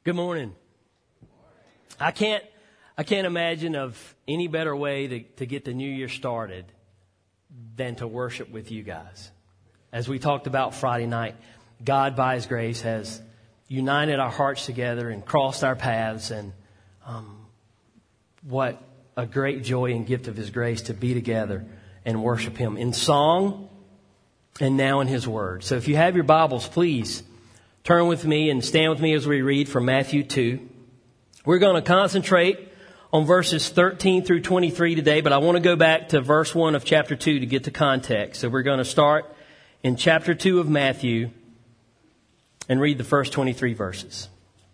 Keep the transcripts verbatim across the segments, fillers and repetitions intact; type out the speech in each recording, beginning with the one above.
Good morning. I can't I can't imagine of any better way to, to get the new year started than to worship with you guys. As we talked about Friday night, God by His grace has united our hearts together and crossed our paths, and um, what a great joy and gift of His grace to be together and worship Him in song and now in His Word. So if you have your Bibles, please turn with me and stand with me as we read from Matthew two. We're going to concentrate on verses thirteen through twenty-three today, but I want to go back to verse one of chapter two to get the context. So we're going to start in chapter two of Matthew and read the first twenty-three verses.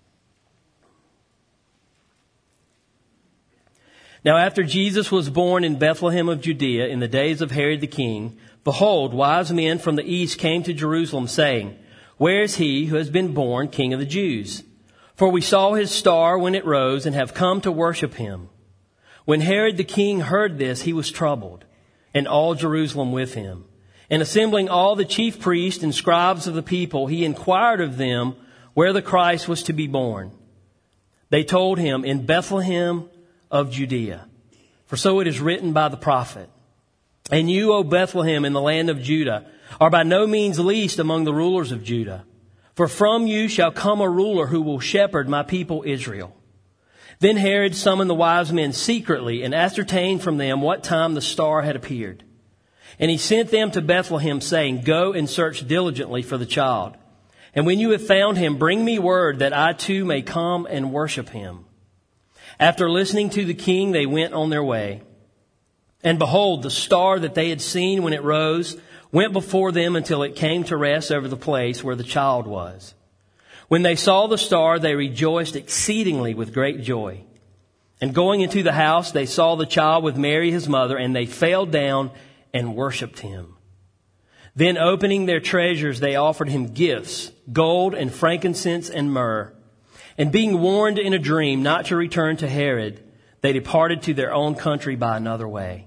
Now after Jesus was born in Bethlehem of Judea in the days of Herod the king, behold, wise men from the east came to Jerusalem, saying, Where is he who has been born King of the Jews? For we saw his star when it rose and have come to worship him. When Herod the king heard this, he was troubled, and all Jerusalem with him. And assembling all the chief priests and scribes of the people, he inquired of them where the Christ was to be born. They told him, In Bethlehem of Judea. For so it is written by the prophet, And you, O Bethlehem, in the land of Judah, are by no means least among the rulers of Judah. For from you shall come a ruler who will shepherd my people Israel. Then Herod summoned the wise men secretly and ascertained from them what time the star had appeared. And he sent them to Bethlehem, saying, Go and search diligently for the child. And when you have found him, bring me word that I too may come and worship him. After listening to the king, they went on their way. And behold, the star that they had seen when it rose went before them until it came to rest over the place where the child was. When they saw the star, they rejoiced exceedingly with great joy. And going into the house, they saw the child with Mary his mother, and they fell down and worshipped him. Then opening their treasures, they offered him gifts, gold and frankincense and myrrh. And being warned in a dream not to return to Herod, they departed to their own country by another way.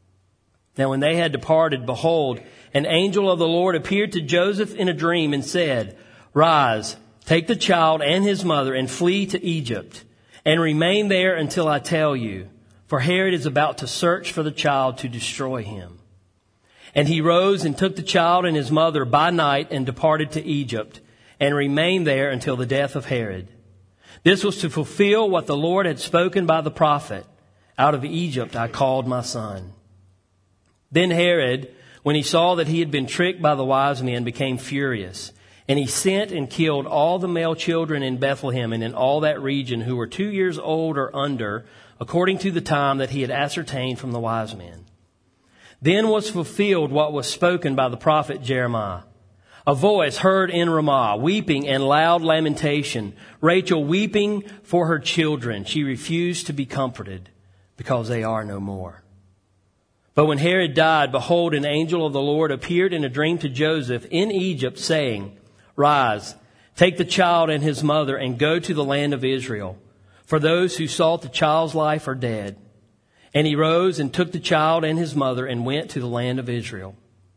Now when they had departed, behold, an angel of the Lord appeared to Joseph in a dream and said, Rise, take the child and his mother and flee to Egypt, and remain there until I tell you, for Herod is about to search for the child to destroy him. And he rose and took the child and his mother by night and departed to Egypt, and remained there until the death of Herod. This was to fulfill what the Lord had spoken by the prophet, Out of Egypt I called my son. Then Herod, when he saw that he had been tricked by the wise men, became furious. And he sent and killed all the male children in Bethlehem and in all that region who were two years old or under, according to the time that he had ascertained from the wise men. Then was fulfilled what was spoken by the prophet Jeremiah. A voice heard in Ramah, weeping and loud lamentation, Rachel weeping for her children. She refused to be comforted because they are no more. But when Herod died, behold, an angel of the Lord appeared in a dream to Joseph in Egypt, saying, Rise, take the child and his mother and go to the land of Israel, for those who sought the child's life are dead. And he rose and took the child and his mother and went to the land of Israel.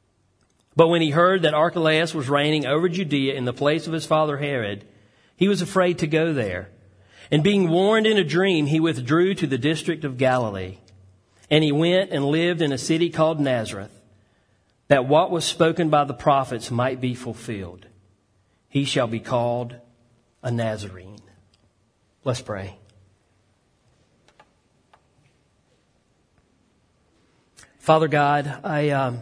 But when he heard that Archelaus was reigning over Judea in the place of his father Herod, he was afraid to go there. And being warned in a dream, he withdrew to the district of Galilee. And he went and lived in a city called Nazareth, that what was spoken by the prophets might be fulfilled. He shall be called a Nazarene. Let's pray. Father God, I um,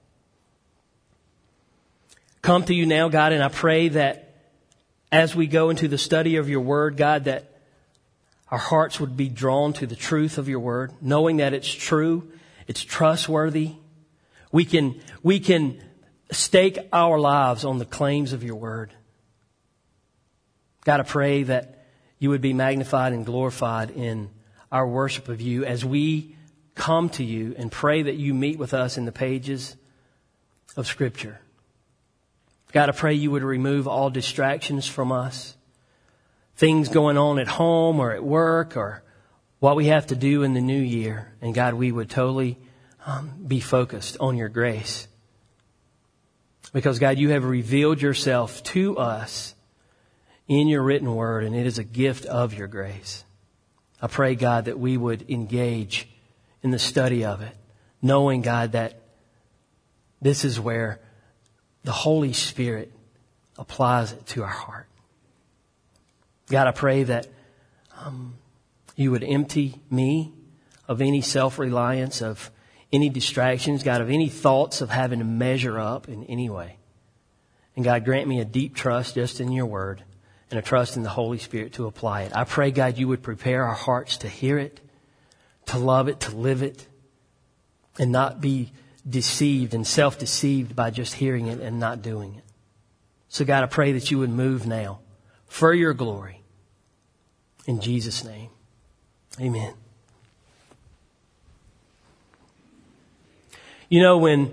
come to you now, God, and I pray that as we go into the study of your word, God, that our hearts would be drawn to the truth of your word, knowing that it's true, it's trustworthy. We can, we can stake our lives on the claims of your word. God, I pray that you would be magnified and glorified in our worship of you as we come to you, and pray that you meet with us in the pages of Scripture. God, I pray you would remove all distractions from us. Things going on at home or at work or what we have to do in the new year. And God, we would totally um, be focused on your grace. Because God, you have revealed yourself to us in your written word, and it is a gift of your grace. I pray, God, that we would engage in the study of it, knowing, God, that this is where the Holy Spirit applies it to our heart. God, I pray that um, you would empty me of any self-reliance, of any distractions, God, of any thoughts of having to measure up in any way. And God, grant me a deep trust just in your word and a trust in the Holy Spirit to apply it. I pray, God, you would prepare our hearts to hear it, to love it, to live it, and not be deceived and self-deceived by just hearing it and not doing it. So God, I pray that you would move now for your glory. In Jesus' name, amen. You know, when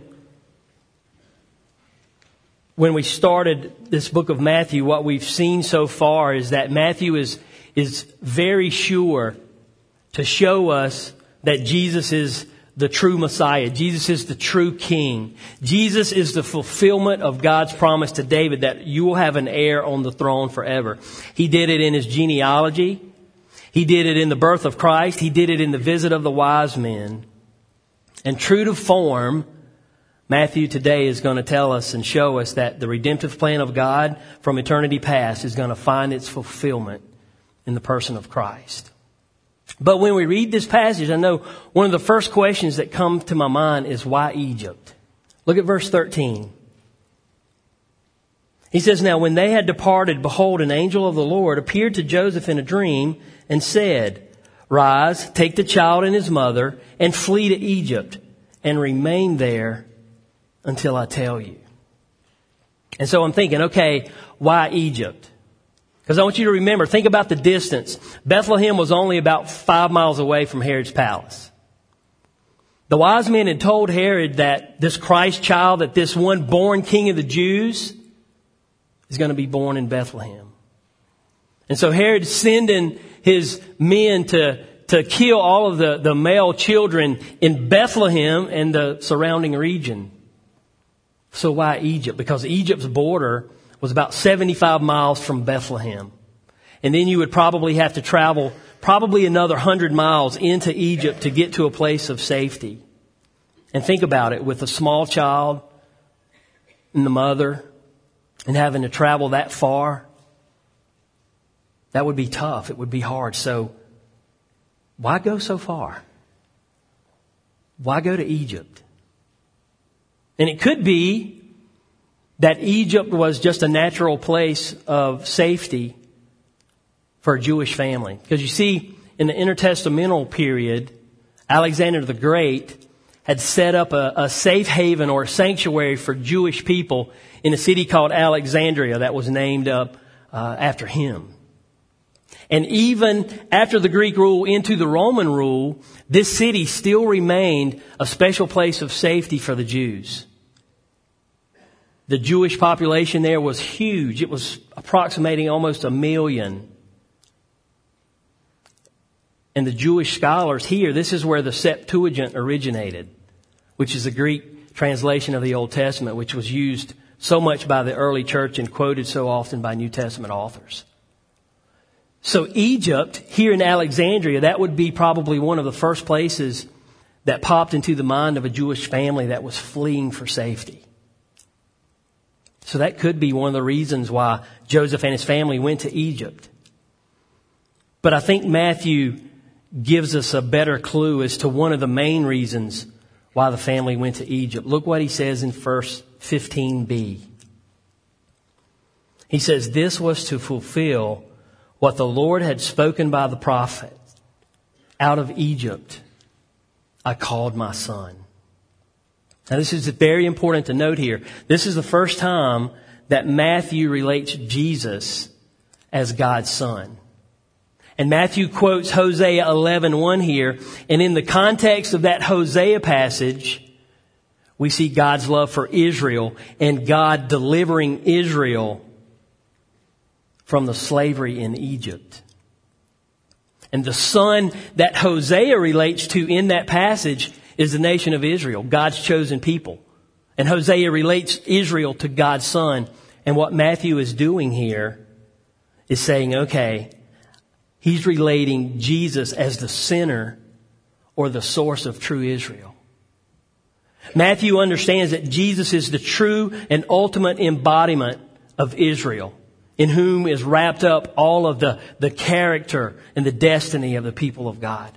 when we started this book of Matthew, what we've seen so far is that Matthew is is very sure to show us that Jesus is the true Messiah. Jesus is the true King. Jesus is the fulfillment of God's promise to David that you will have an heir on the throne forever. He did it in his genealogy. He did it in the birth of Christ. He did it in the visit of the wise men. And true to form, Matthew today is going to tell us and show us that the redemptive plan of God from eternity past is going to find its fulfillment in the person of Christ. But when we read this passage, I know one of the first questions that come to my mind is, why Egypt? Look at verse thirteen. He says, now when they had departed, behold, an angel of the Lord appeared to Joseph in a dream and said, rise, take the child and his mother and flee to Egypt and remain there until I tell you. And so I'm thinking, okay, why Egypt? Because I want you to remember, think about the distance. Bethlehem was only about five miles away from Herod's palace. The wise men had told Herod that this Christ child, that this one born king of the Jews, is going to be born in Bethlehem. And so Herod sending his men to, to kill all of the, the male children in Bethlehem and the surrounding region. So why Egypt? Because Egypt's border was about seventy-five miles from Bethlehem. And then you would probably have to travel probably another one hundred miles into Egypt to get to a place of safety. And think about it, with a small child and the mother and having to travel that far, that would be tough. It would be hard. So why go so far? Why go to Egypt? And it could be that Egypt was just a natural place of safety for a Jewish family. Because you see, in the intertestamental period, Alexander the Great had set up a, a safe haven or a sanctuary for Jewish people in a city called Alexandria that was named up uh, after him. And even after the Greek rule into the Roman rule, this city still remained a special place of safety for the Jews. The Jewish population there was huge. It was approximating almost a million. And the Jewish scholars here, this is where the Septuagint originated, which is the Greek translation of the Old Testament, which was used so much by the early church and quoted so often by New Testament authors. So Egypt, here in Alexandria, that would be probably one of the first places that popped into the mind of a Jewish family that was fleeing for safety. So that could be one of the reasons why Joseph and his family went to Egypt. But I think Matthew gives us a better clue as to one of the main reasons why the family went to Egypt. Look what he says in verse fifteen b. He says, this was to fulfill what the Lord had spoken by the prophet. Out of Egypt I called my son. Now this is very important to note here. This is the first time that Matthew relates Jesus as God's son. And Matthew quotes Hosea eleven one here. And in the context of that Hosea passage, we see God's love for Israel and God delivering Israel from the slavery in Egypt. And the son that Hosea relates to in that passage is the nation of Israel, God's chosen people. And Hosea relates Israel to God's son. And what Matthew is doing here is saying, okay, he's relating Jesus as the center or the source of true Israel. Matthew understands that Jesus is the true and ultimate embodiment of Israel, in whom is wrapped up all of the, the character and the destiny of the people of God.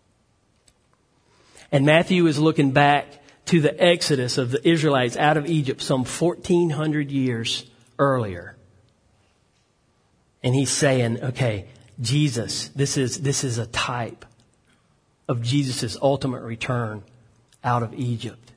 And Matthew is looking back to the exodus of the Israelites out of Egypt some fourteen hundred years earlier. And he's saying, okay, Jesus, this is, this is a type of Jesus' ultimate return out of Egypt.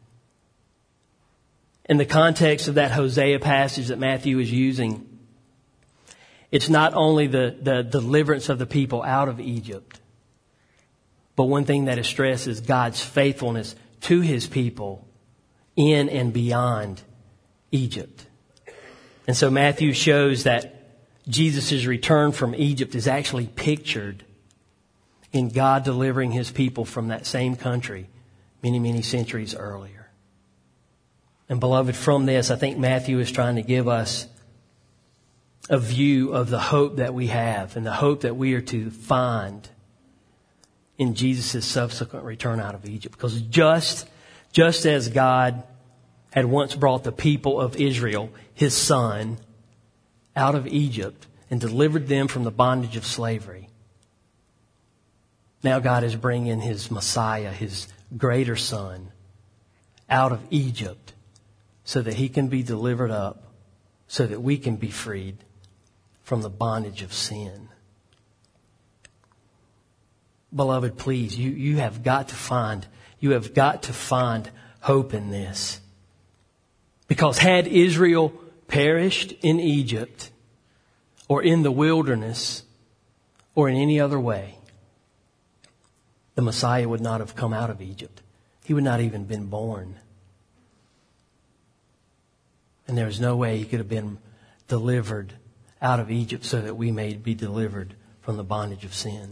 In the context of that Hosea passage that Matthew is using, it's not only the, the deliverance of the people out of Egypt, but one thing that is stressed is God's faithfulness to His people in and beyond Egypt. And so Matthew shows that Jesus' return from Egypt is actually pictured in God delivering His people from that same country many, many centuries earlier. And beloved, from this, I think Matthew is trying to give us a view of the hope that we have and the hope that we are to find in Jesus' subsequent return out of Egypt. Because just, just as God had once brought the people of Israel, His Son, out of Egypt and delivered them from the bondage of slavery, now God is bringing His Messiah, His greater Son, out of Egypt so that He can be delivered up, so that we can be freed from the bondage of sin. Beloved, please, you, you have got to find, you have got to find hope in this. Because had Israel perished in Egypt, or in the wilderness, or in any other way, the Messiah would not have come out of Egypt. He would not even been born. And there was no way He could have been delivered out of Egypt so that we may be delivered from the bondage of sin.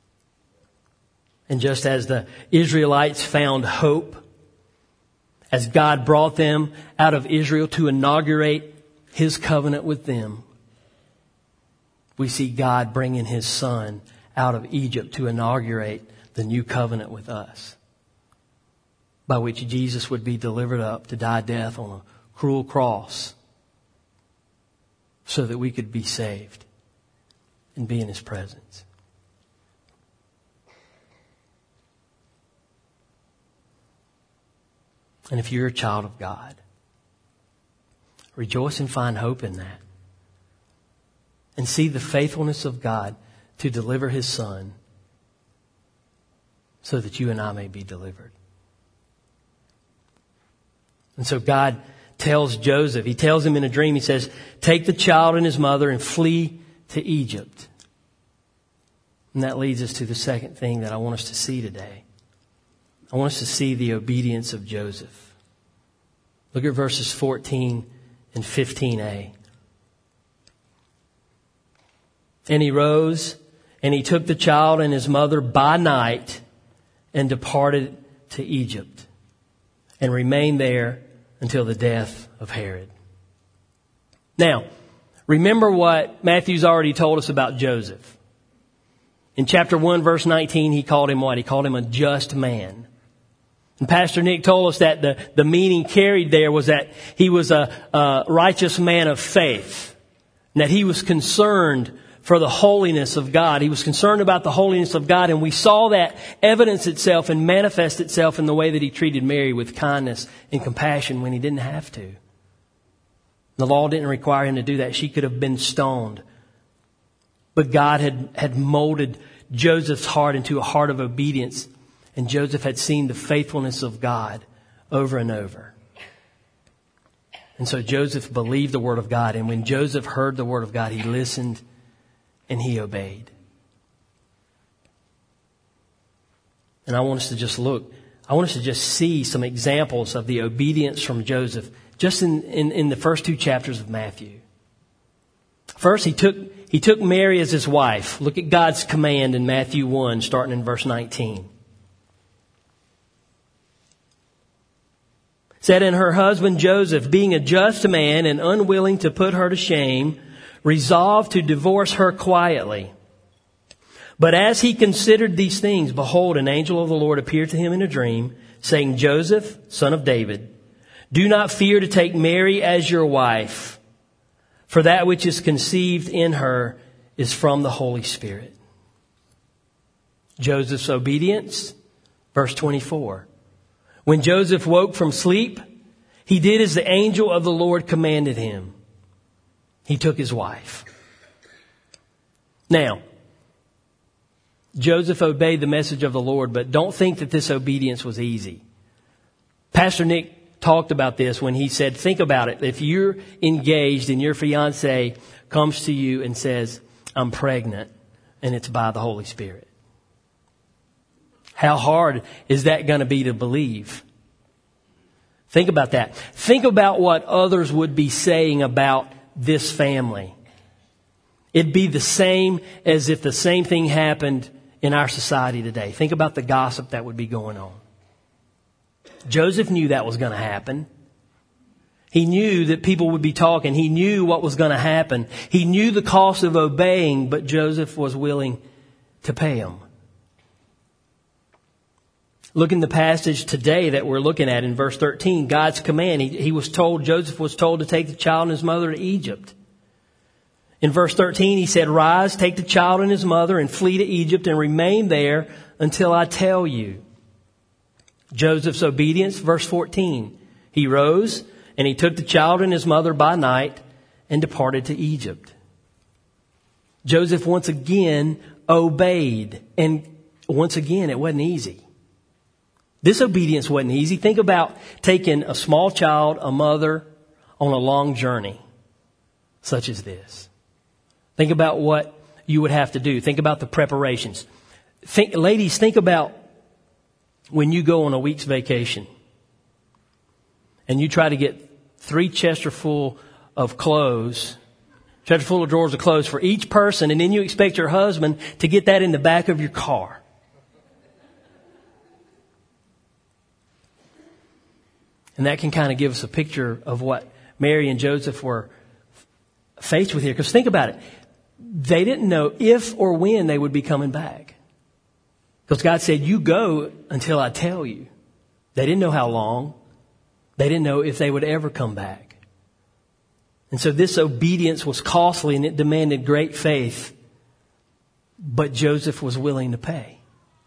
And just as the Israelites found hope as God brought them out of Israel to inaugurate His covenant with them, we see God bringing His Son out of Egypt to inaugurate the new covenant with us, by which Jesus would be delivered up to die death on a cruel cross so that we could be saved and be in His presence. And if you're a child of God, rejoice and find hope in that. And see the faithfulness of God to deliver His Son so that you and I may be delivered. And so God tells Joseph, He tells him in a dream, He says, take the child and his mother and flee to Egypt. And that leads us to the second thing that I want us to see today. I want us to see the obedience of Joseph. Look at verses fourteen and fifteen a. And he rose, and he took the child and his mother by night and departed to Egypt, and remained there until the death of Herod. Now, remember what Matthew's already told us about Joseph. In chapter one, verse nineteen, he called him what? He called him a just man. And Pastor Nick told us that the, the meaning carried there was that he was a, a righteous man of faith, and that he was concerned for the holiness of God. He was concerned about the holiness of God, and we saw that evidence itself and manifest itself in the way that he treated Mary with kindness and compassion when he didn't have to. The law didn't require him to do that. She could have been stoned. But God had, had molded Joseph's heart into a heart of obedience, and Joseph had seen the faithfulness of God over and over. And so Joseph believed the word of God, and when Joseph heard the word of God, he listened and he obeyed. And I want us to just look, I want us to just see some examples of the obedience from Joseph just in, in, in the first two chapters of Matthew. First, he took, he took Mary as his wife. Look at God's command in Matthew one, starting in verse nineteen. It said, and her husband Joseph, being a just man and unwilling to put her to shame, resolved to divorce her quietly. But as he considered these things, behold, an angel of the Lord appeared to him in a dream, saying, Joseph, son of David, do not fear to take Mary as your wife, for that which is conceived in her is from the Holy Spirit. Joseph's obedience, verse twenty-four. When Joseph woke from sleep, he did as the angel of the Lord commanded him. He took his wife. Now, Joseph obeyed the message of the Lord, but don't think that this obedience was easy. Pastor Nick talked about this when he said, think about it. If you're engaged and your fiance comes to you and says, I'm pregnant, and it's by the Holy Spirit. How hard is that going to be to believe? Think about that. Think about what others would be saying about this family. It'd be the same as if the same thing happened in our society today. Think about the gossip that would be going on. Joseph knew that was going to happen. He knew that people would be talking. He knew what was going to happen. He knew the cost of obeying, but Joseph was willing to pay him. Look in the passage today that we're looking at in verse thirteen, God's command. He, he was told, Joseph was told to take the child and his mother to Egypt. In verse thirteen, he said, rise, take the child and his mother and flee to Egypt and remain there until I tell you. Joseph's obedience, verse fourteen, he rose and he took the child and his mother by night and departed to Egypt. Joseph once again obeyed, and once again it wasn't easy. This obedience wasn't easy. Think about taking a small child, a mother, on a long journey such as this. Think about what you would have to do. Think about the preparations. Think, ladies, think about when you go on a week's vacation and you try to get three Chester full of clothes, Chester full of drawers of clothes for each person, and then you expect your husband to get that in the back of your car. And that can kind of give us a picture of what Mary and Joseph were faced with here. Because think about it. They didn't know if or when they would be coming back. Because God said, you go until I tell you. They didn't know how long. They didn't know if they would ever come back. And so this obedience was costly and it demanded great faith. But Joseph was willing to pay.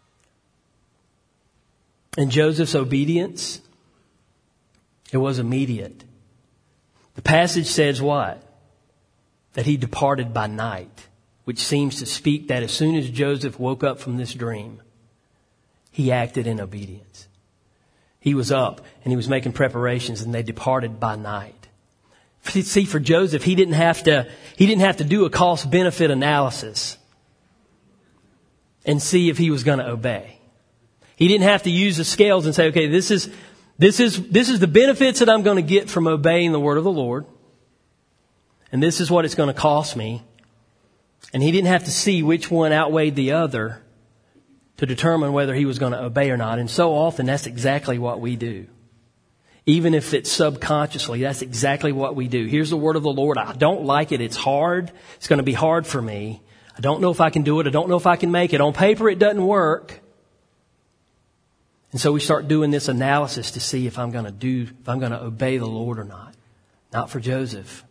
And Joseph's obedience, it was immediate. The passage says what? That he departed by night, which seems to speak that as soon as Joseph woke up from this dream, he acted in obedience. He was up and he was making preparations, and they departed by night. See, for Joseph, he didn't have to, he didn't have to do a cost-benefit analysis and see if he was going to obey. He didn't have to use the scales and say, okay, this is, This is, this is the benefits that I'm going to get from obeying the word of the Lord. And this is what it's going to cost me. And he didn't have to see which one outweighed the other to determine whether he was going to obey or not. And so often that's exactly what we do. Even if it's subconsciously, that's exactly what we do. Here's the word of the Lord. I don't like it. It's hard. It's going to be hard for me. I don't know if I can do it. I don't know if I can make it. On paper, it doesn't work. And so we start doing this analysis to see if I'm going to do, if I'm going to obey the Lord or not. Not for Joseph.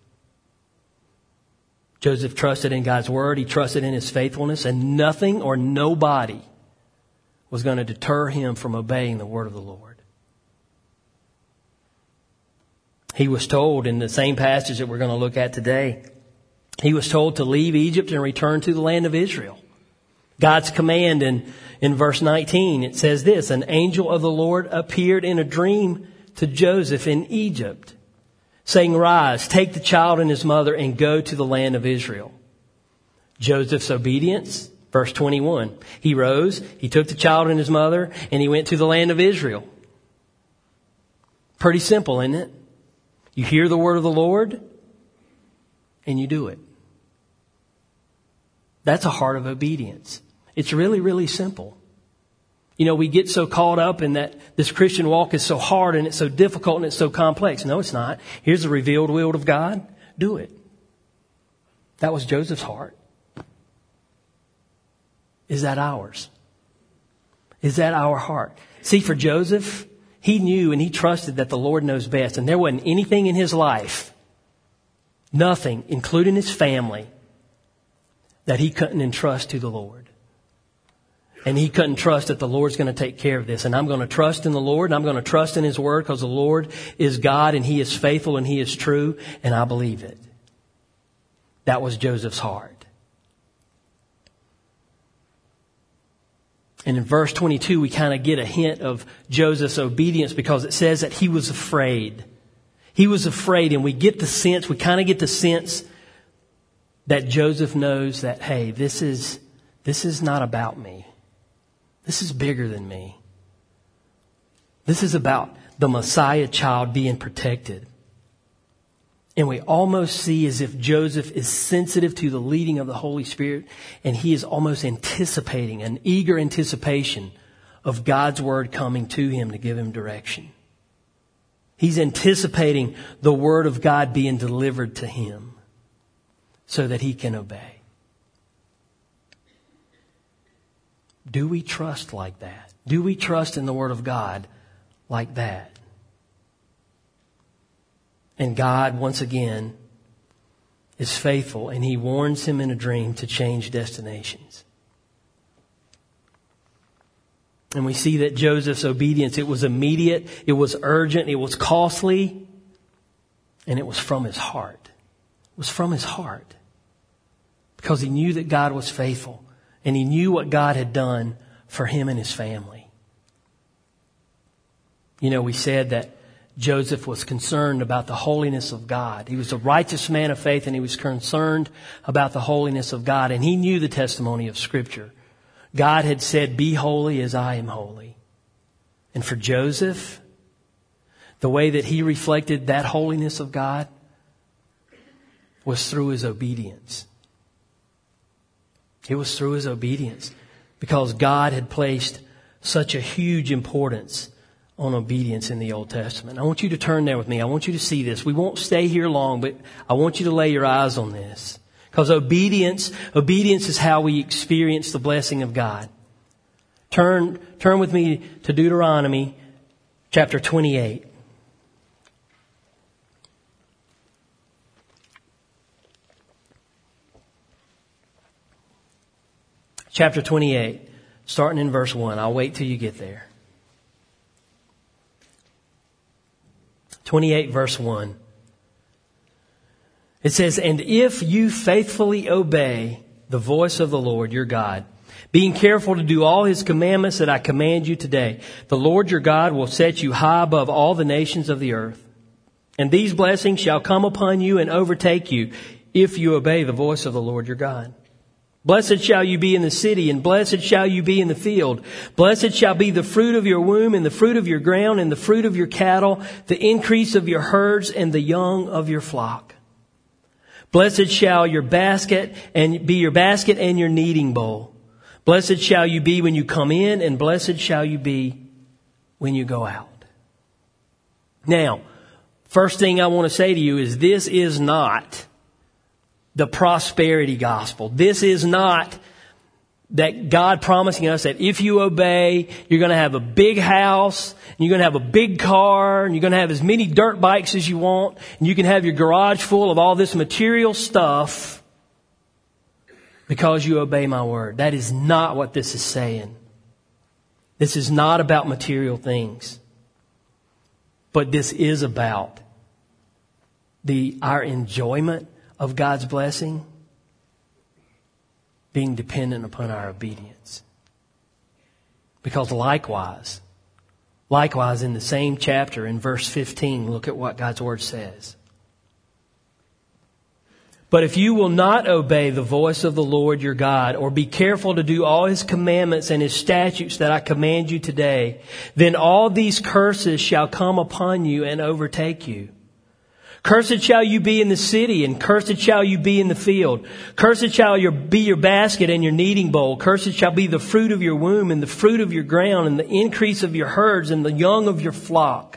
Joseph trusted in God's word. He trusted in his faithfulness, and nothing or nobody was going to deter him from obeying the word of the Lord. He was told in the same passage that we're going to look at today, he was told to leave Egypt and return to the land of Israel. God's command in, in verse nineteen, it says this, an angel of the Lord appeared in a dream to Joseph in Egypt, saying, rise, take the child and his mother and go to the land of Israel. Joseph's obedience, verse twenty-one, he rose, he took the child and his mother, and he went to the land of Israel. Pretty simple, isn't it? You hear the word of the Lord, and you do it. That's a heart of obedience. It's really, really simple. You know, we get so caught up in that this Christian walk is so hard and it's so difficult and it's so complex. No, it's not. Here's the revealed will of God. Do it. That was Joseph's heart. Is that ours? Is that our heart? See, for Joseph, he knew and he trusted that the Lord knows best. And there wasn't anything in his life, nothing, including his family, that he couldn't entrust to the Lord. And he couldn't trust that the Lord's going to take care of this. And I'm going to trust in the Lord, and I'm going to trust in His Word, because the Lord is God and He is faithful and He is true, and I believe it. That was Joseph's heart. And in verse twenty-two, we kind of get a hint of Joseph's obedience, because it says that he was afraid. He was afraid, and we get the sense, we kind of get the sense that Joseph knows that, hey, this is, this is not about me. This is bigger than me. This is about the Messiah child being protected. And we almost see as if Joseph is sensitive to the leading of the Holy Spirit, and he is almost anticipating, an eager anticipation of God's word coming to him to give him direction. He's anticipating the word of God being delivered to him so that he can obey. Do we trust like that? Do we trust in the Word of God like that? And God, once again, is faithful, and He warns him in a dream to change destinations. And we see that Joseph's obedience, it was immediate, it was urgent, it was costly, and it was from his heart. It was from his heart. Because he knew that God was faithful. And he knew what God had done for him and his family. You know, we said that Joseph was concerned about the holiness of God. He was a righteous man of faith, and he was concerned about the holiness of God. And he knew the testimony of Scripture. God had said, "Be holy as I am holy." And for Joseph, the way that he reflected that holiness of God was through his obedience. It was through his obedience, because God had placed such a huge importance on obedience in the Old Testament. I want you to turn there with me. I want you to see this. We won't stay here long, but I want you to lay your eyes on this. Because obedience, obedience is how we experience the blessing of God. Turn, turn with me to Deuteronomy chapter twenty-eight. Chapter twenty-eight, starting in verse one. I'll wait till you get there. twenty-eight, verse one. It says, "And if you faithfully obey the voice of the Lord your God, being careful to do all His commandments that I command you today, the Lord your God will set you high above all the nations of the earth. And these blessings shall come upon you and overtake you if you obey the voice of the Lord your God. Blessed shall you be in the city, and blessed shall you be in the field. Blessed shall be the fruit of your womb, and the fruit of your ground, and the fruit of your cattle, the increase of your herds, and the young of your flock. Blessed shall your basket and be your basket and your kneading bowl. Blessed shall you be when you come in, and blessed shall you be when you go out." Now, first thing I want to say to you is this is not the prosperity gospel. This is not that God promising us that if you obey, you're going to have a big house, and you're going to have a big car, and you're going to have as many dirt bikes as you want, and you can have your garage full of all this material stuff because you obey my word. That is not what this is saying. This is not about material things. But this is about the our enjoyment of God's blessing being dependent upon our obedience. Because likewise, likewise in the same chapter in verse fifteen, look at what God's word says. "But if you will not obey the voice of the Lord your God, or be careful to do all His commandments and His statutes that I command you today, then all these curses shall come upon you and overtake you. Cursed shall you be in the city, and cursed shall you be in the field. Cursed shall your, be your basket and your kneading bowl. Cursed shall be the fruit of your womb, and the fruit of your ground, and the increase of your herds, and the young of your flock.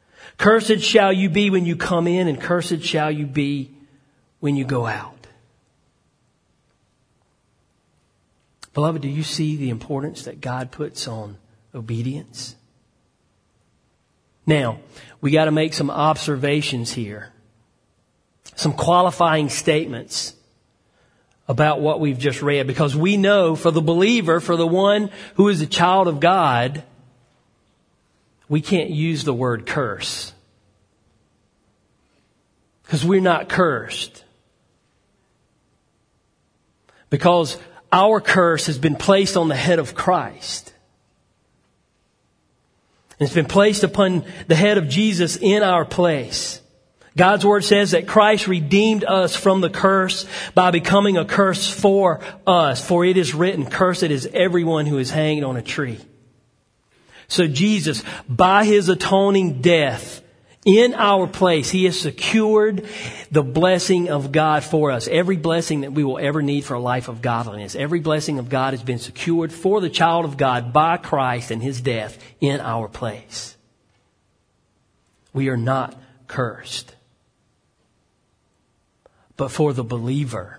Cursed shall you be when you come in, and cursed shall you be when you go out." Beloved, do you see the importance that God puts on obedience? Now, we got to make some observations here. Some qualifying statements about what we've just read. Because we know for the believer, for the one who is a child of God, we can't use the word curse. Because we're not cursed. Because our curse has been placed on the head of Christ. And it's been placed upon the head of Jesus in our place. God's Word says that Christ redeemed us from the curse by becoming a curse for us. For it is written, cursed is everyone who is hanged on a tree. So Jesus, by His atoning death, in our place, He has secured the blessing of God for us. Every blessing that we will ever need for a life of godliness. Every blessing of God has been secured for the child of God by Christ and His death in our place. We are not cursed. But for the believer,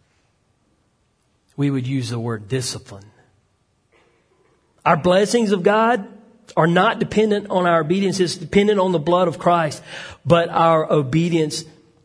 we would use the word discipline. Our blessings of God are not dependent on our obedience. It's dependent on the blood of Christ. But our obedience,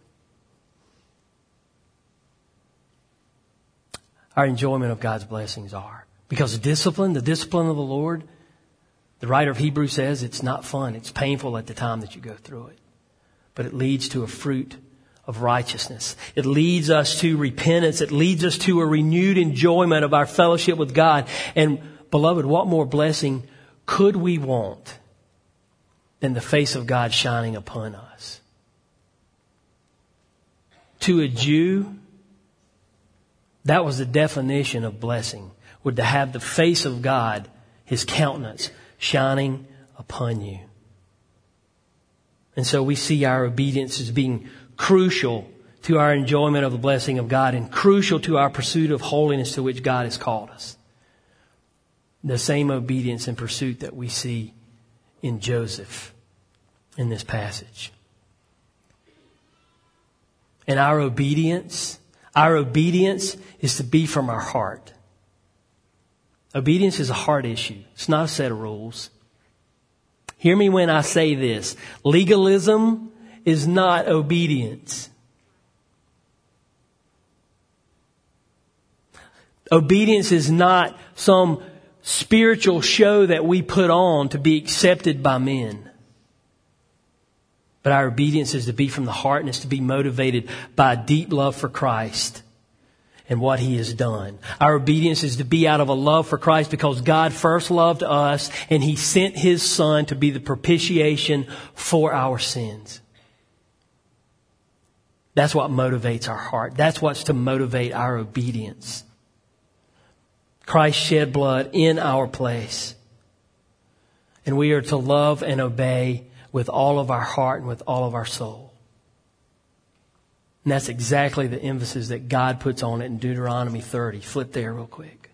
our enjoyment of God's blessings are. Because discipline, the discipline of the Lord, the writer of Hebrews says it's not fun. It's painful at the time that you go through it. But it leads to a fruit of righteousness. It leads us to repentance. It leads us to a renewed enjoyment of our fellowship with God. And beloved, what more blessing could we want than the face of God shining upon us? To a Jew, that was the definition of blessing, would to have the face of God, His countenance, shining upon you. And so we see our obedience as being crucial to our enjoyment of the blessing of God and crucial to our pursuit of holiness to which God has called us. The same obedience and pursuit that we see in Joseph in this passage. And our obedience, our obedience is to be from our heart. Obedience is a heart issue. It's not a set of rules. Hear me when I say this. Legalism is not obedience. Obedience is not some spiritual show that we put on to be accepted by men. But our obedience is to be from the heart and is to be motivated by a deep love for Christ and what He has done. Our obedience is to be out of a love for Christ because God first loved us and He sent His Son to be the propitiation for our sins. That's what motivates our heart. That's what's to motivate our obedience. Christ shed blood in our place. And we are to love and obey with all of our heart and with all of our soul. And that's exactly the emphasis that God puts on it in Deuteronomy thirty. Flip there real quick.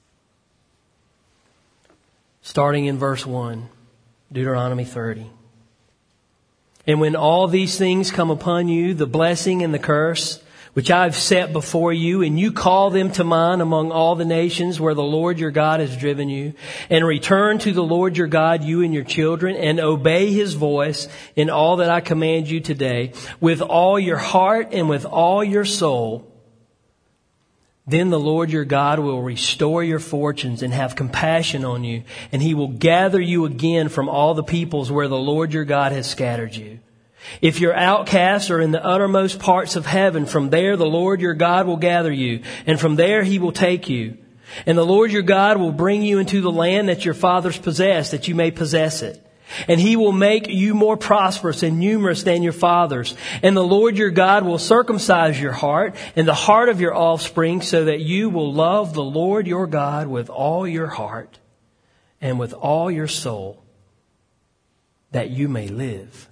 Starting in verse one, Deuteronomy thirty. And when all these things come upon you, the blessing and the curse, which I've set before you, and you call them to mind among all the nations where the Lord your God has driven you, and return to the Lord your God, you and your children, and obey His voice in all that I command you today, with all your heart and with all your soul, then the Lord your God will restore your fortunes and have compassion on you, and He will gather you again from all the peoples where the Lord your God has scattered you. If your outcasts are in the uttermost parts of heaven, from there the Lord your God will gather you, and from there He will take you. And the Lord your God will bring you into the land that your fathers possessed, that you may possess it. And He will make you more prosperous and numerous than your fathers. And the Lord your God will circumcise your heart and the heart of your offspring, so that you will love the Lord your God with all your heart and with all your soul, that you may live.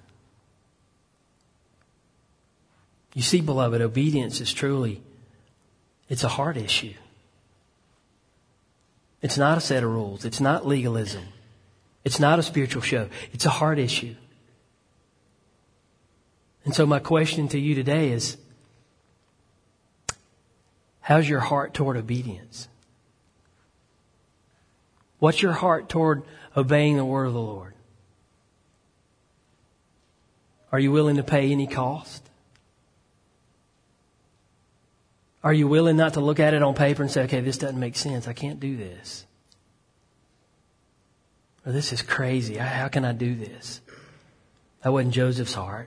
You see, beloved, obedience is truly, it's a heart issue. It's not a set of rules. It's not legalism. It's not a spiritual show. It's a heart issue. And so my question to you today is, how's your heart toward obedience? What's your heart toward obeying the word of the Lord? Are you willing to pay any cost? Are you willing not to look at it on paper and say, okay, this doesn't make sense. I can't do this. Or this is crazy. How can I do this? That wasn't Joseph's heart.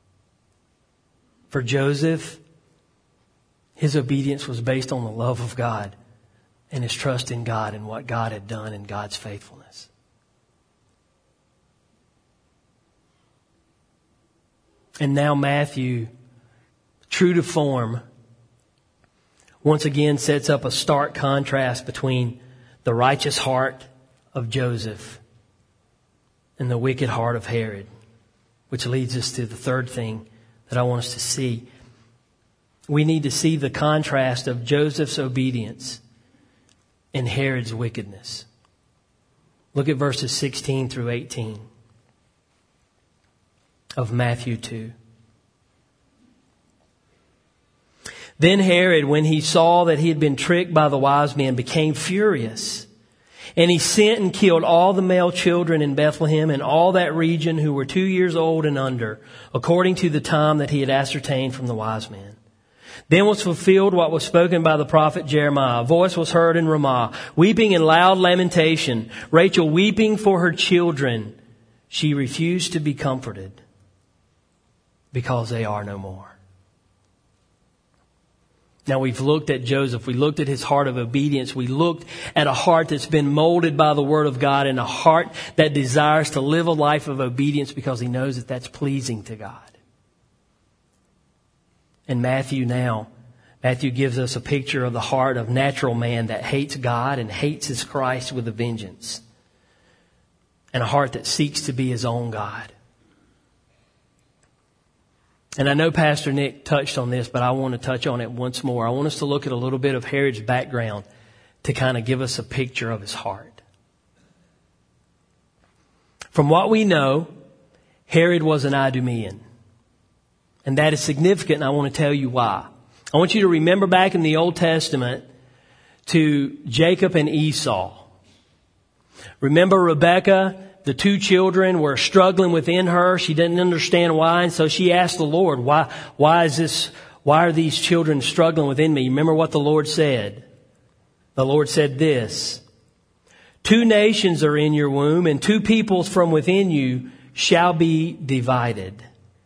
For Joseph, his obedience was based on the love of God and his trust in God and what God had done and God's faithfulness. And now Matthew, true to form, once again sets up a stark contrast between the righteous heart of Joseph and the wicked heart of Herod, which leads us to the third thing that I want us to see. We need to see the contrast of Joseph's obedience and Herod's wickedness. Look at verses sixteen through eighteen of Matthew two. Then Herod, when he saw that he had been tricked by the wise men, became furious. And he sent and killed all the male children in Bethlehem and all that region who were two years old and under, according to the time that he had ascertained from the wise men. Then was fulfilled what was spoken by the prophet Jeremiah. A voice was heard in Ramah, weeping in loud lamentation, Rachel weeping for her children. She refused to be comforted because they are no more. Now we've looked at Joseph. We looked at his heart of obedience. We looked at a heart that's been molded by the Word of God and a heart that desires to live a life of obedience because he knows that that's pleasing to God. And Matthew now, Matthew gives us a picture of the heart of natural man that hates God and hates his Christ with a vengeance. And a heart that seeks to be his own God. And I know Pastor Nick touched on this, but I want to touch on it once more. I want us to look at a little bit of Herod's background to kind of give us a picture of his heart. From what we know, Herod was an Idumean. And that is significant, and I want to tell you why. I want you to remember back in the Old Testament to Jacob and Esau. Remember Rebekah? The two children were struggling within her. She didn't understand why. And so she asked the Lord, why, why is this, why are these children struggling within me? Remember what the Lord said. The Lord said this, two nations are in your womb and two peoples from within you shall be divided.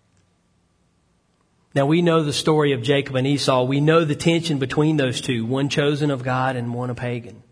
Now we know the story of Jacob and Esau. We know the tension between those two, one chosen of God and one a pagan.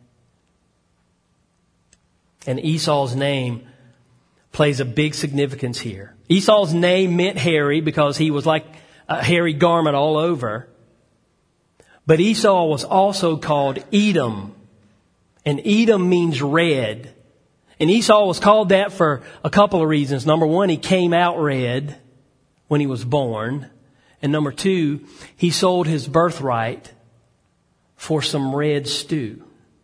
And Esau's name plays a big significance here. Esau's name meant hairy because he was like a hairy garment all over. But Esau was also called Edom. And Edom means red. And Esau was called that for a couple of reasons. Number one, he came out red when he was born. And number two, he sold his birthright for some red stew.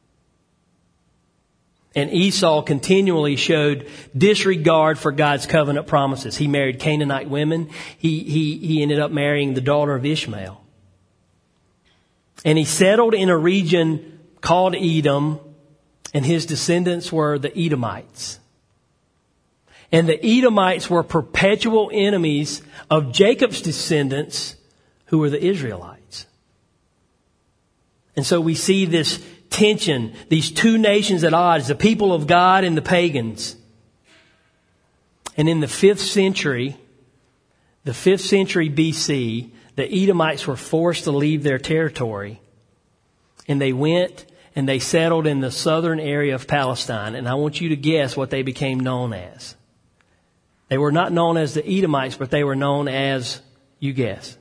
And Esau continually showed disregard for God's covenant promises. He married Canaanite women. He, he, he ended up marrying the daughter of Ishmael. And he settled in a region called Edom, and his descendants were the Edomites. And the Edomites were perpetual enemies of Jacob's descendants, who were the Israelites. And so we see this tension, these two nations at odds, the people of God and the pagans. And in the fifth century, the fifth century B C, the Edomites were forced to leave their territory. And they went and they settled in the southern area of Palestine. And I want you to guess what they became known as. They were not known as the Edomites, but they were known as, you guess,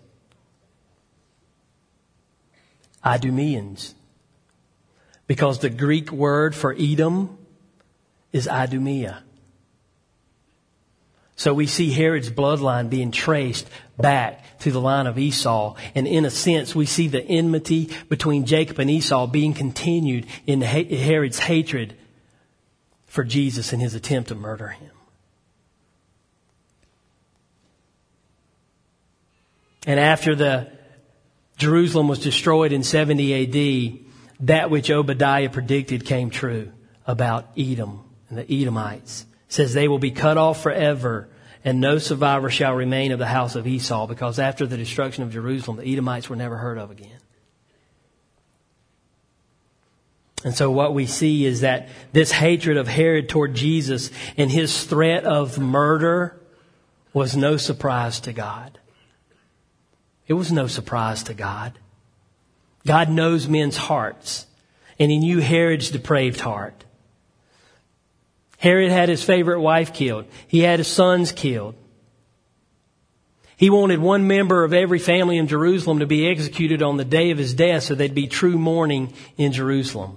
Idumeans. Because the Greek word for Edom is Idumea. So we see Herod's bloodline being traced back to the line of Esau. And in a sense, we see the enmity between Jacob and Esau being continued in Herod's hatred for Jesus and his attempt to murder him. And after the Jerusalem was destroyed in seventy A D, that which Obadiah predicted came true. about Edom and the Edomites. It says they will be cut off forever, and no survivor shall remain of the house of Esau, because after the destruction of Jerusalem, the Edomites were never heard of again. And so what we see is that this hatred of Herod toward Jesus and his threat of murder was no surprise to God. It was no surprise to God. God knows men's hearts, and He knew Herod's depraved heart. Herod had his favorite wife killed. He had his sons killed. He wanted one member of every family in Jerusalem to be executed on the day of his death so there'd be true mourning in Jerusalem.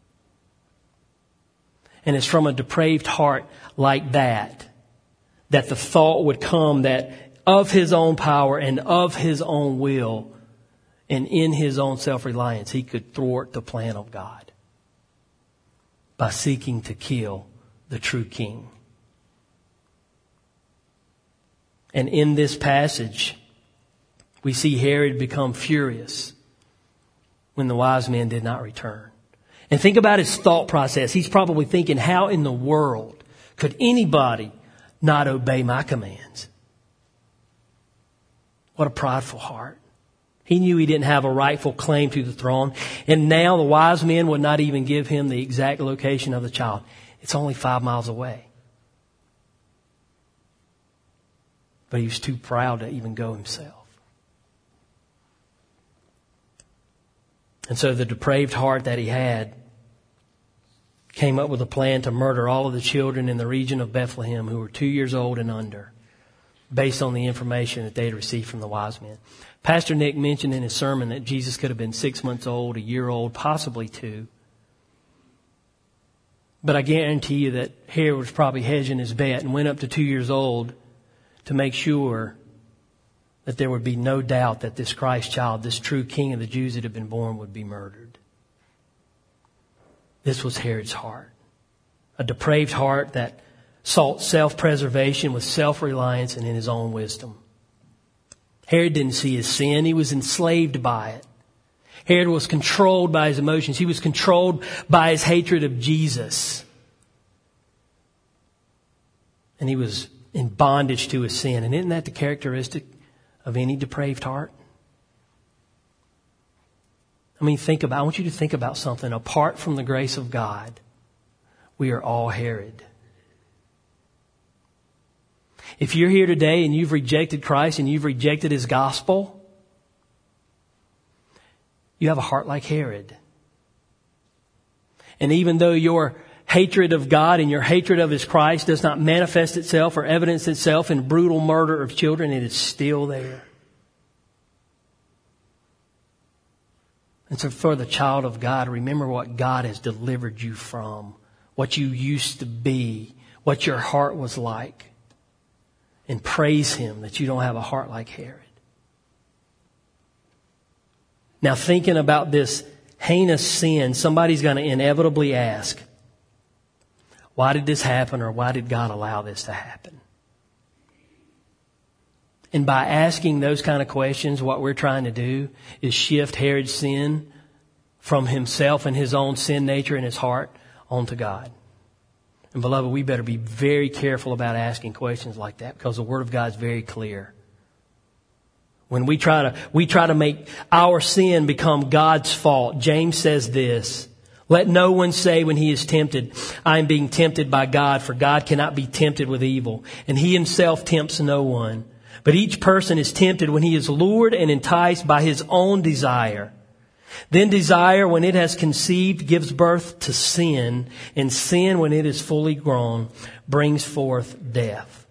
And it's from a depraved heart like that that the thought would come that of his own power and of his own will and in his own self-reliance, he could thwart the plan of God by seeking to kill the true king. And in this passage, we see Herod become furious when the wise men did not return. And think about his thought process. He's probably thinking, how in the world could anybody not obey my commands? What a prideful heart. He knew he didn't have a rightful claim to the throne. And now the wise men would not even give him the exact location of the child. It's only five miles away. But he was too proud to even go himself. And so the depraved heart that he had came up with a plan to murder all of the children in the region of Bethlehem who were two years old and under, based on the information that they had received from the wise men. Pastor Nick mentioned in his sermon that Jesus could have been six months old, a year old, possibly two. But I guarantee you that Herod was probably hedging his bet and went up to two years old to make sure that there would be no doubt that this Christ child, this true king of the Jews that had been born, would be murdered. This was Herod's heart. A depraved heart that sought self-preservation with self-reliance and in his own wisdom. Herod didn't see his sin. He was enslaved by it. Herod was controlled by his emotions. He was controlled by his hatred of Jesus. And he was in bondage to his sin. And isn't that the characteristic of any depraved heart? I mean, think about, I want you to think about something. Apart from the grace of God, we are all Herod. If you're here today and you've rejected Christ and you've rejected His gospel, you have a heart like Herod. And even though your hatred of God and your hatred of His Christ does not manifest itself or evidence itself in brutal murder of children, it is still there. And so for the child of God, remember what God has delivered you from, what you used to be, what your heart was like. And praise Him that you don't have a heart like Herod. Now, thinking about this heinous sin, somebody's going to inevitably ask, why did this happen, or why did God allow this to happen? And by asking those kind of questions, what we're trying to do is shift Herod's sin from himself and his own sin nature and his heart onto God. And beloved, we better be very careful about asking questions like that, because the Word of God is very clear. When we try to, we try to make our sin become God's fault, James says this, let no one say when he is tempted, I am being tempted by God, for God cannot be tempted with evil, and He Himself tempts no one. But each person is tempted when he is lured and enticed by his own desire. Then desire, when it has conceived, gives birth to sin, and sin, when it is fully grown, brings forth death.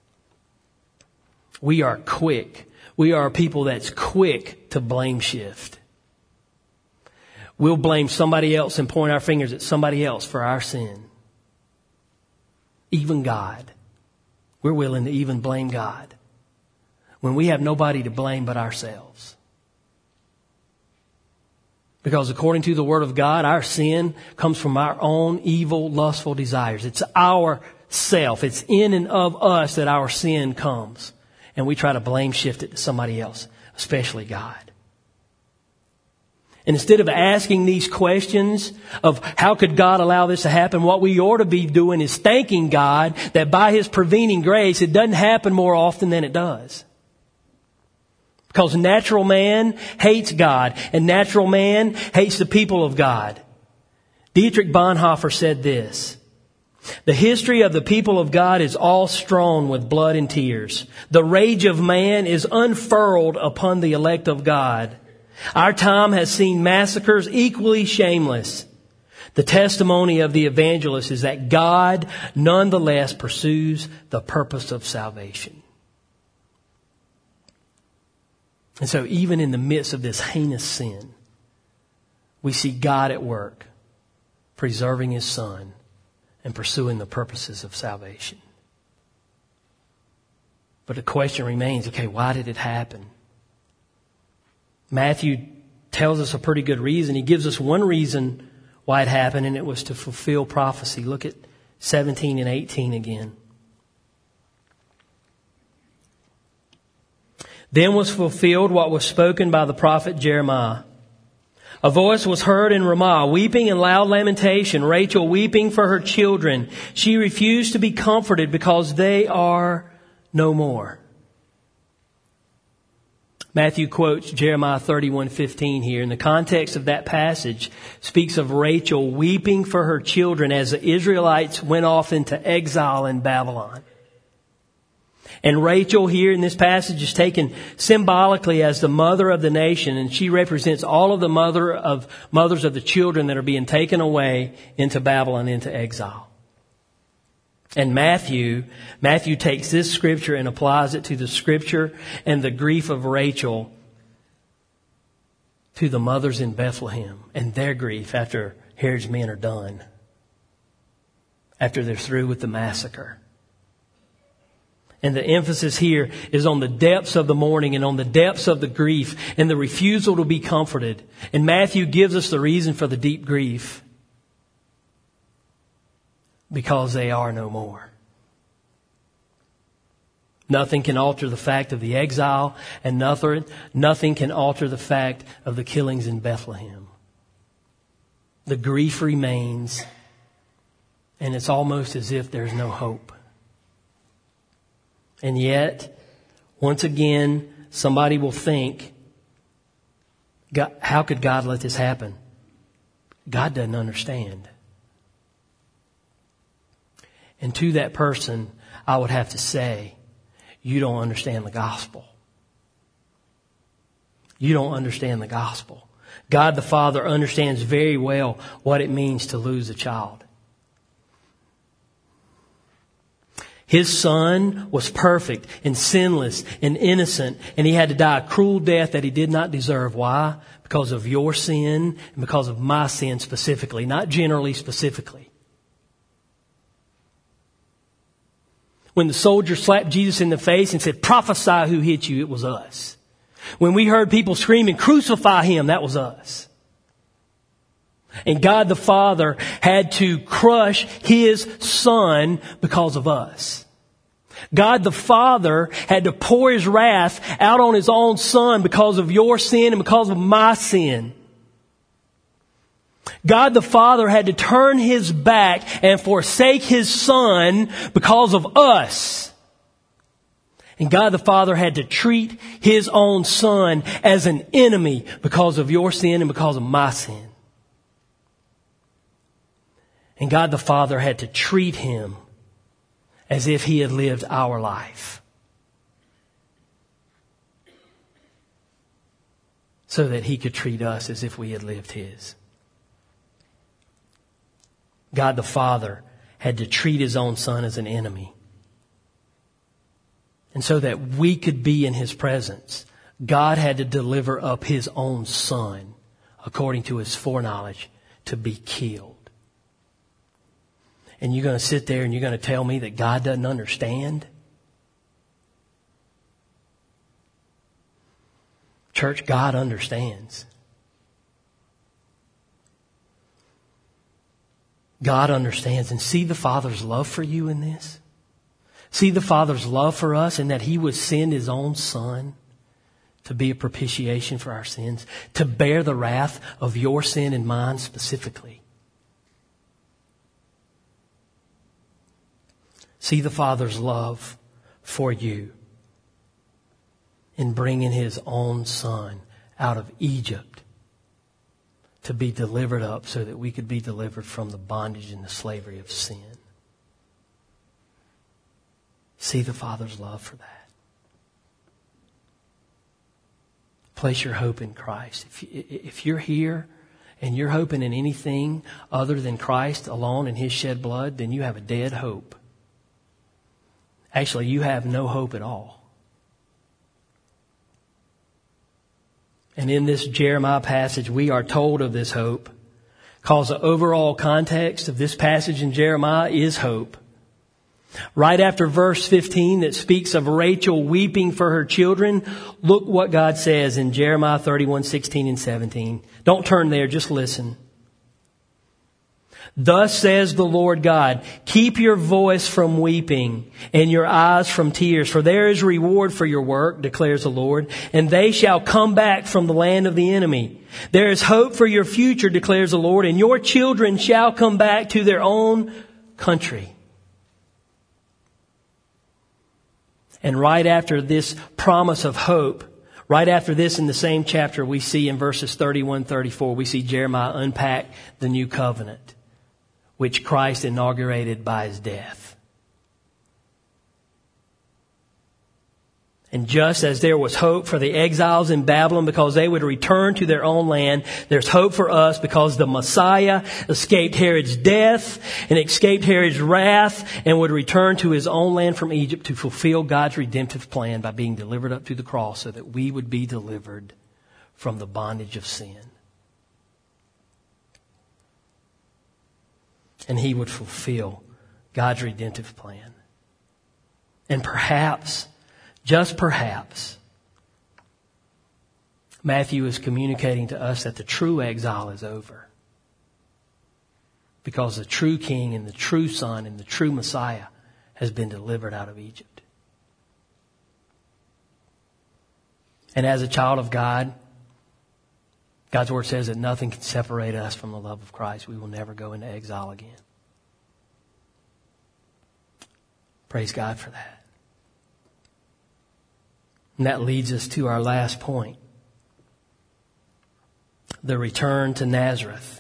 We are quick. We are a people that's quick to blame shift. We'll blame somebody else and point our fingers at somebody else for our sin. Even God. We're willing to even blame God when we have nobody to blame but ourselves. Because according to the Word of God, our sin comes from our own evil, lustful desires. It's our self. It's in and of us that our sin comes. And we try to blame shift it to somebody else, especially God. And instead of asking these questions of how could God allow this to happen, what we ought to be doing is thanking God that by His prevening grace, it doesn't happen more often than it does. Because natural man hates God, and natural man hates the people of God. Dietrich Bonhoeffer said this: "The history of the people of God is all strewn with blood and tears. The rage of man is unfurled upon the elect of God. Our time has seen massacres equally shameless. The testimony of the evangelist is that God nonetheless pursues the purpose of salvation." And so even in the midst of this heinous sin, we see God at work, preserving His Son and pursuing the purposes of salvation. But the question remains, okay, why did it happen? Matthew tells us a pretty good reason. He gives us one reason why it happened, and it was to fulfill prophecy. Look at seventeen and eighteen again. "Then was fulfilled what was spoken by the prophet Jeremiah. A voice was heard in Ramah, weeping and loud lamentation, Rachel weeping for her children. She refused to be comforted because they are no more." Matthew quotes Jeremiah thirty-one fifteen here. In the context of that passage, speaks of Rachel weeping for her children as the Israelites went off into exile in Babylon. And Rachel here in this passage is taken symbolically as the mother of the nation, and she represents all of the mother of mothers of the children that are being taken away into Babylon, into exile. And Matthew, Matthew takes this scripture and applies it to the scripture and the grief of Rachel to the mothers in Bethlehem and their grief after Herod's men are done, after they're through with the massacre. And the emphasis here is on the depths of the mourning and on the depths of the grief and the refusal to be comforted. And Matthew gives us the reason for the deep grief. Because they are no more. Nothing can alter the fact of the exile, and nothing, nothing can alter the fact of the killings in Bethlehem. The grief remains, and it's almost as if there's no hope. And yet, once again, somebody will think, God, how could God let this happen? God doesn't understand. And to that person, I would have to say, you don't understand the gospel. You don't understand the gospel. God the Father understands very well what it means to lose a child. His Son was perfect and sinless and innocent, and He had to die a cruel death that He did not deserve. Why? Because of your sin and because of my sin specifically, not generally, specifically. When the soldier slapped Jesus in the face and said, "Prophesy who hit you," it was us. When we heard people screaming, "Crucify Him," that was us. And God the Father had to crush His Son because of us. God the Father had to pour His wrath out on His own Son because of your sin and because of my sin. God the Father had to turn His back and forsake His Son because of us. And God the Father had to treat His own Son as an enemy because of your sin and because of my sin. And God the Father had to treat Him as if He had lived our life, so that He could treat us as if we had lived His. God the Father had to treat His own Son as an enemy. And so that we could be in His presence, God had to deliver up His own Son, according to His foreknowledge, to be killed. And you're going to sit there and you're going to tell me that God doesn't understand? Church, God understands. God understands. And see the Father's love for you in this? See the Father's love for us in that He would send His own Son to be a propitiation for our sins, to bear the wrath of your sin and mine specifically. See the Father's love for you in bringing His own Son out of Egypt to be delivered up so that we could be delivered from the bondage and the slavery of sin. See the Father's love for that. Place your hope in Christ. If, if you're here and you're hoping in anything other than Christ alone and His shed blood, then you have a dead hope. Actually, you have no hope at all. And in this Jeremiah passage, we are told of this hope, because the overall context of this passage in Jeremiah is hope. Right after verse fifteen that speaks of Rachel weeping for her children, look what God says in Jeremiah thirty-one, sixteen and seventeen. Don't turn there, just listen. Thus says the Lord God, keep your voice from weeping and your eyes from tears, for there is reward for your work, declares the Lord, and they shall come back from the land of the enemy. There is hope for your future, declares the Lord, and your children shall come back to their own country. And right after this promise of hope, right after this in the same chapter, we see in verses thirty-one, thirty-four, we see Jeremiah unpack the new covenant, which Christ inaugurated by His death. And just as there was hope for the exiles in Babylon because they would return to their own land, there's hope for us because the Messiah escaped Herod's death and escaped Herod's wrath and would return to His own land from Egypt to fulfill God's redemptive plan by being delivered up to the cross so that we would be delivered from the bondage of sin. And He would fulfill God's redemptive plan. And perhaps, just perhaps, Matthew is communicating to us that the true exile is over. Because the true King and the true Son and the true Messiah has been delivered out of Egypt. And as a child of God, God's Word says that nothing can separate us from the love of Christ. We will never go into exile again. Praise God for that. And that leads us to our last point. The return to Nazareth.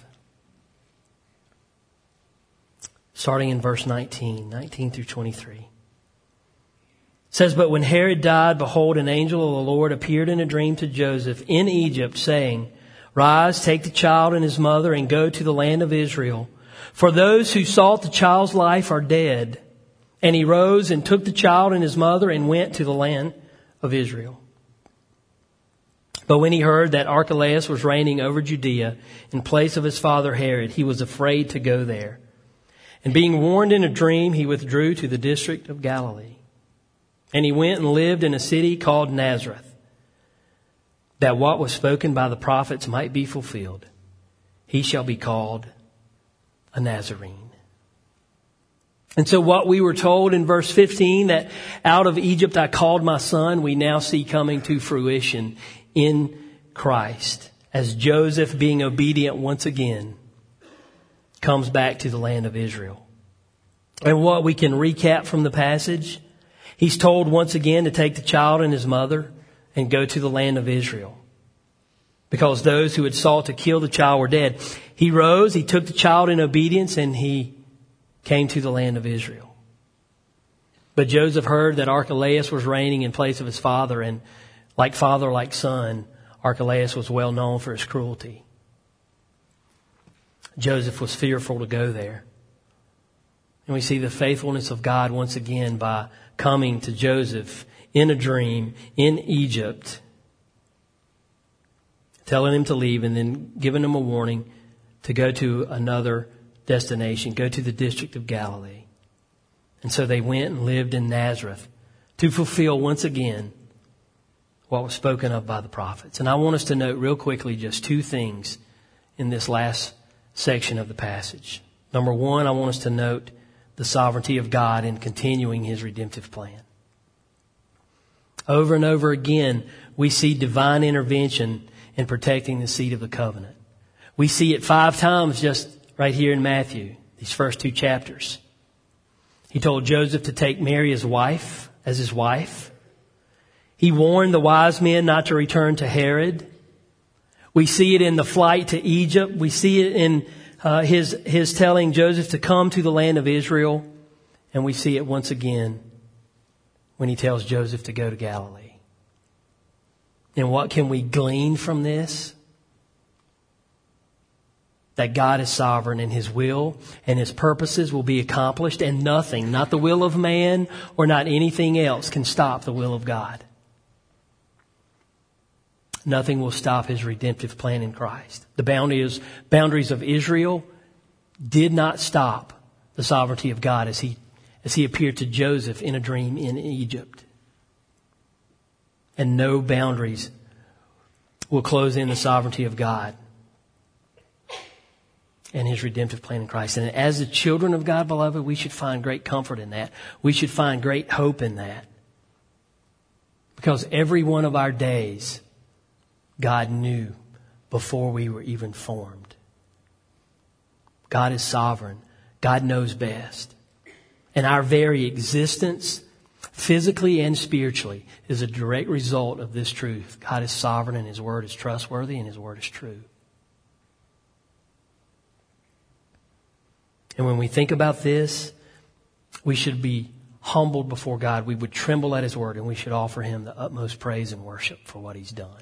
Starting in verse nineteen, nineteen through twenty-three. It says, but when Herod died, behold, an angel of the Lord appeared in a dream to Joseph in Egypt, saying, rise, take the child and his mother and go to the land of Israel. For those who sought the child's life are dead. And he rose and took the child and his mother and went to the land of Israel. But when he heard that Archelaus was reigning over Judea in place of his father Herod, he was afraid to go there. And being warned in a dream, he withdrew to the district of Galilee. And he went and lived in a city called Nazareth, that what was spoken by the prophets might be fulfilled. He shall be called a Nazarene. And so what we were told in verse fifteen, that out of Egypt I called my son, we now see coming to fruition in Christ. As Joseph, being obedient once again, comes back to the land of Israel. And what we can recap from the passage, he's told once again to take the child and his mother and go to the land of Israel, because those who had sought to kill the child were dead. He rose, he took the child in obedience, and he came to the land of Israel. But Joseph heard that Archelaus was reigning in place of his father, and like father, like son, Archelaus was well known for his cruelty. Joseph was fearful to go there. And we see the faithfulness of God once again by coming to Joseph in a dream in Egypt, telling him to leave and then giving him a warning to go to another destination, go to the district of Galilee. And so they went and lived in Nazareth to fulfill once again what was spoken of by the prophets. And I want us to note real quickly just two things in this last section of the passage. Number one, I want us to note the sovereignty of God in continuing His redemptive plan. Over and over again, we see divine intervention in protecting the seed of the covenant. We see it five times just right here in Matthew, these first two chapters. He told Joseph to take Mary as wife, as his wife. He warned the wise men not to return to Herod. We see it in the flight to Egypt. We see it in uh, his his telling Joseph to come to the land of Israel. And we see it once again when he tells Joseph to go to Galilee. And what can we glean from this? That God is sovereign and His will and His purposes will be accomplished, and nothing, not the will of man or not anything else, can stop the will of God. Nothing will stop His redemptive plan in Christ. The boundaries, boundaries of Israel did not stop the sovereignty of God as He, as He appeared to Joseph in a dream in Egypt. And no boundaries will close in the sovereignty of God and His redemptive plan in Christ. And as the children of God, beloved, we should find great comfort in that. We should find great hope in that. Because every one of our days, God knew before we were even formed. God is sovereign. God knows best. And our very existence, physically and spiritually, is a direct result of this truth. God is sovereign and His word is trustworthy and His word is true. And when we think about this, we should be humbled before God. We would tremble at His word, and we should offer Him the utmost praise and worship for what He's done.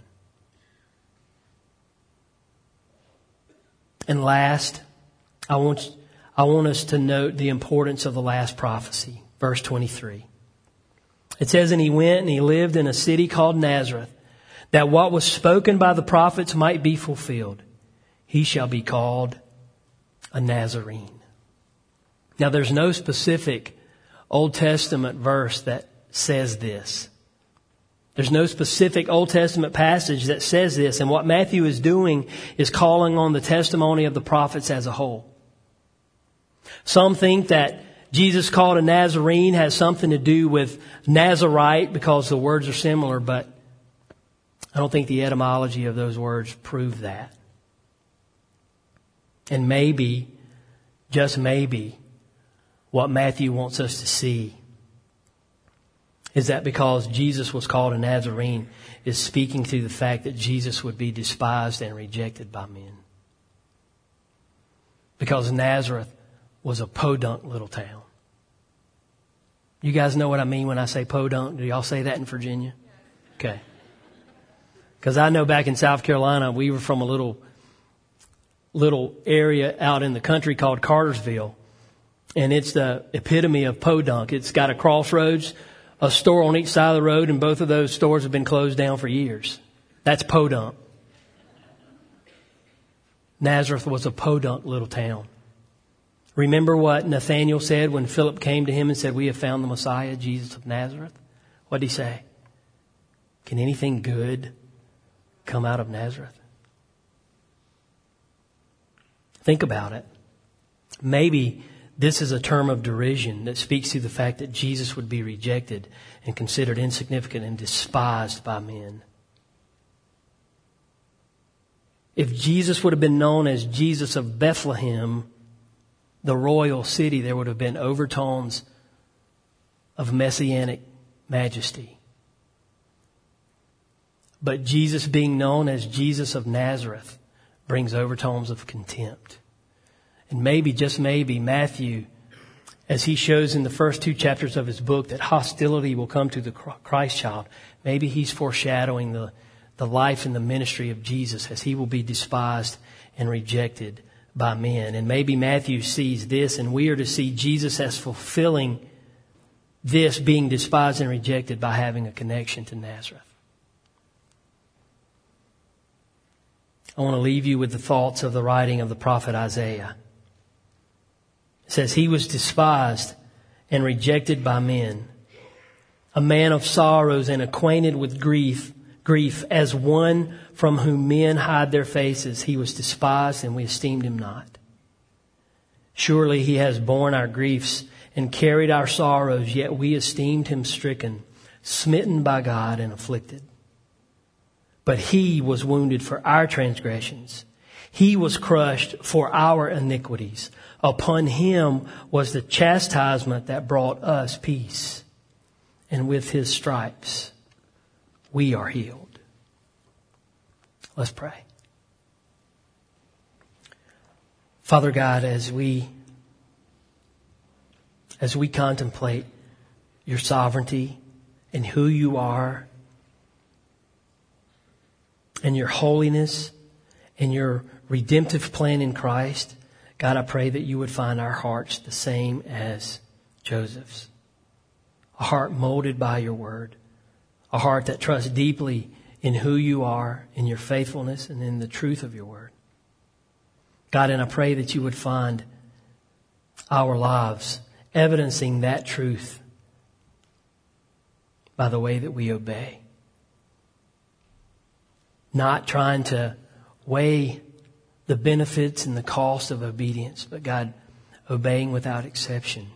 And last, I want, I want us to note the importance of the last prophecy. Verse twenty-three. It says, "And he went and he lived in a city called Nazareth, that what was spoken by the prophets might be fulfilled. He shall be called a Nazarene." Now, there's no specific Old Testament verse that says this. There's no specific Old Testament passage that says this. And what Matthew is doing is calling on the testimony of the prophets as a whole. Some think that Jesus called a Nazarene has something to do with Nazarite because the words are similar, but I don't think the etymology of those words prove that. And maybe, just maybe, what Matthew wants us to see is that because Jesus was called a Nazarene is speaking to the fact that Jesus would be despised and rejected by men. Because Nazareth was a podunk little town. You guys know what I mean when I say podunk? Do y'all say that in Virginia? Okay. Because I know back in South Carolina, we were from a little, little area out in the country called Cartersville. And it's the epitome of podunk. It's got a crossroads, a store on each side of the road, and both of those stores have been closed down for years. That's podunk. Nazareth was a podunk little town. Remember what Nathanael said when Philip came to him and said, "We have found the Messiah, Jesus of Nazareth"? What did he say? Can anything good come out of Nazareth? Think about it. Maybe this is a term of derision that speaks to the fact that Jesus would be rejected and considered insignificant and despised by men. If Jesus would have been known as Jesus of Bethlehem, the royal city, there would have been overtones of messianic majesty. But Jesus being known as Jesus of Nazareth brings overtones of contempt. And maybe, just maybe, Matthew, as he shows in the first two chapters of his book that hostility will come to the Christ child, maybe he's foreshadowing the, the life and the ministry of Jesus as he will be despised and rejected by men. And maybe Matthew sees this, and we are to see Jesus as fulfilling this, being despised and rejected by having a connection to Nazareth. I want to leave you with the thoughts of the writing of the prophet Isaiah. It says, "He was despised and rejected by men, a man of sorrows and acquainted with grief, grief, as one from whom men hide their faces. He was despised and we esteemed him not. Surely he has borne our griefs and carried our sorrows, yet we esteemed him stricken, smitten by God and afflicted. But he was wounded for our transgressions. He was crushed for our iniquities. Upon him was the chastisement that brought us peace. And with his stripes, we are healed. Let's pray. Father God, as we, as we contemplate your sovereignty and who you are and your holiness and your redemptive plan in Christ, God, I pray that you would find our hearts the same as Joseph's. A heart molded by your word. A heart that trusts deeply in who you are, in your faithfulness, and in the truth of your word. God, and I pray that you would find our lives evidencing that truth by the way that we obey. Not trying to weigh the benefits and the cost of obedience, but God, obeying without exception.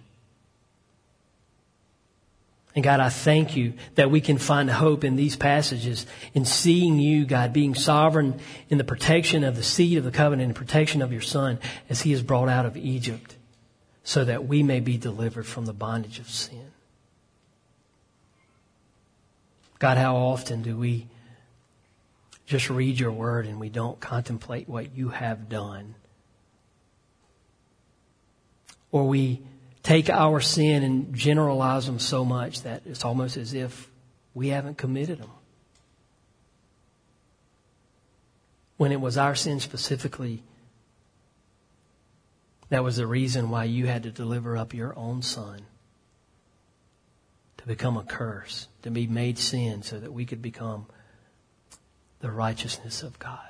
And God, I thank you that we can find hope in these passages in seeing you, God, being sovereign in the protection of the seed of the covenant and protection of your Son as he is brought out of Egypt so that we may be delivered from the bondage of sin. God, how often do we just read your word and we don't contemplate what you have done? Or we take our sin and generalize them so much that it's almost as if we haven't committed them. When it was our sin specifically that was the reason why you had to deliver up your own Son to become a curse, to be made sin so that we could become the righteousness of God.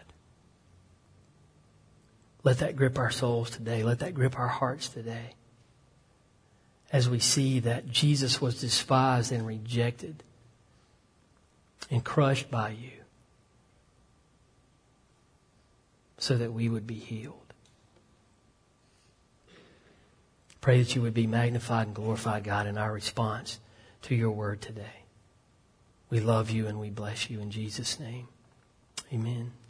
Let that grip our souls today. Let that grip our hearts today. As we see that Jesus was despised and rejected and crushed by you so that we would be healed. Pray that you would be magnified and glorified, God, in our response to your word today. We love you and we bless you in Jesus' name. Amen.